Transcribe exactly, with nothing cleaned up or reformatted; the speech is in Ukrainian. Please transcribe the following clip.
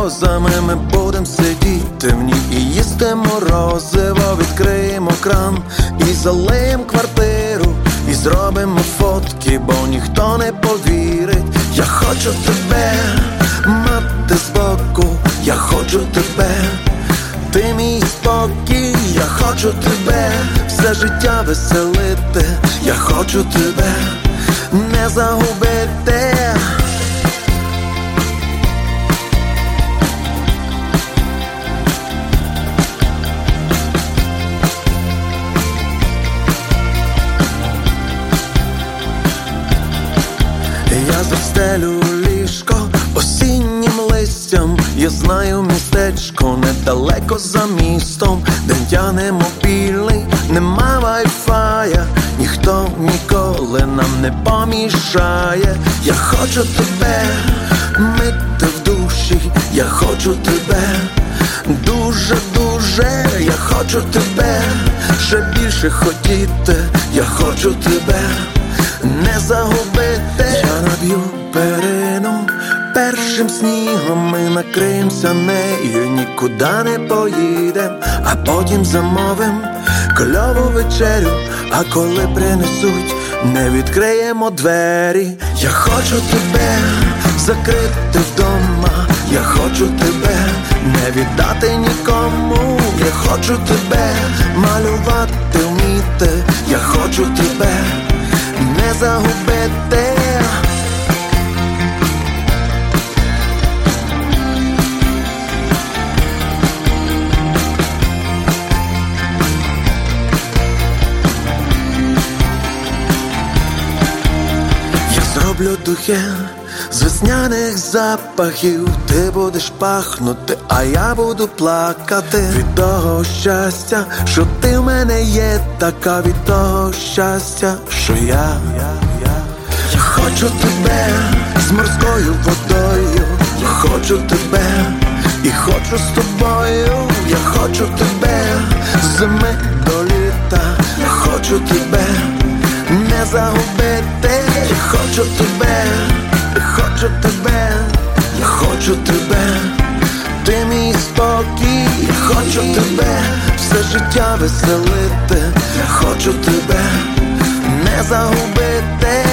розами ми будем сидіти в ній і їсти морозиво. Відкриємо кран і залиєм квартиру, і зробимо фотки, бо ніхто не повірить. Я хочу тебе мати збоку, я хочу тебе, ти мій спокій. Я хочу тебе все життя веселити, я хочу тебе не загубити. Я застелю ліжко осіннім листям, я знаю містечко недалеко за містом, де тягне мобільний, нема вайфая, ніхто ніколи нам не помішає. Я хочу тебе мити в душі, я хочу тебе дуже-дуже, я хочу тебе ще більше хотіти, я хочу тебе не загубити. Я наб'ю перину першим снігом, ми накриємося нею, нікуди не поїдем, а потім замовим кльову вечерю. А коли принесуть, не відкриємо двері. Я хочу тебе закрити вдома, я хочу тебе не віддати нікому. Я хочу тебе малювати вміти, я хочу тебе не загубити. Я зроблю духи з весняних запахів, ти будеш пахнути, а я буду плакати від того щастя, що ти в мене є, така від того щастя, що я Я хочу тебе з морською водою, я хочу тебе і хочу з тобою. Я хочу тебе з зими до літа, я хочу тебе не загубити. Я хочу тебе, я хочу тебе, я хочу тебе, ти мій спокій. Я хочу тебе все життя веселити, я хочу тебе не загубити.